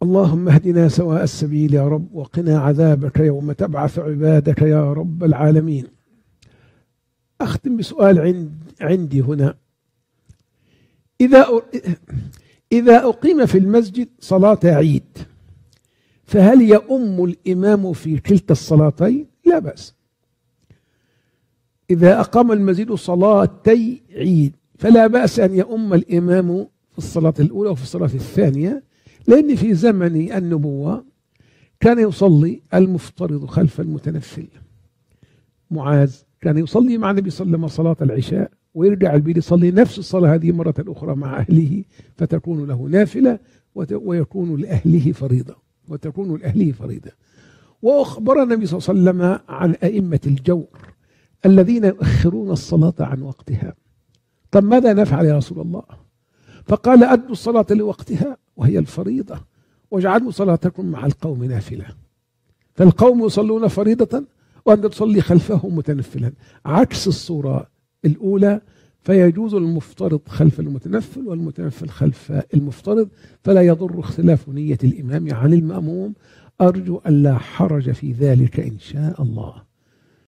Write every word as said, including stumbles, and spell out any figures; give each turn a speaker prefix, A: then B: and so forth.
A: اللهم اهدنا سواء السبيل يا رب، وقنا عذابك يوم تبعث عبادك يا رب العالمين. أختم بسؤال عند عندي هنا. إذا إذا أقيم في المسجد صلاة عيد، فهل يؤم الإمام في كلتا الصلاتين؟ لا بأس. إذا أقام المسجد صلاتي عيد فلا بأس أن يؤم الإمام في الصلاة الأولى وفي الصلاة الثانية، لأن في زمن النبوة كان يصلي المفترض خلف المتنفل. معاذ كان يصلي مع النبي صلى الله عليه وسلم صلاة العشاء ويرجع البيت يصلي نفس الصلاة هذه مرة أخرى مع أهله، فتكون له نافلة ويكون لأهله فريضة وتكون لأهله فريضة. وأخبر النبي صلى الله عليه وسلم عن أئمة الجور الذين يؤخرون الصلاة عن وقتها. طب ماذا نفعل يا رسول الله؟ فقال أدوا الصلاة لوقتها وهي الفريضة، واجعلوا صلاتكم مع القوم نافلة. فالقوم يصلون فريضة وأنت تصلي خلفهم متنفلا، عكس الصورة الأولى. فيجوز المفترض خلف المتنفل والمتنفل خلف المفترض، فلا يضر اختلاف نية الإمام عن المأموم. أرجو أن لا حرج في ذلك إن شاء الله.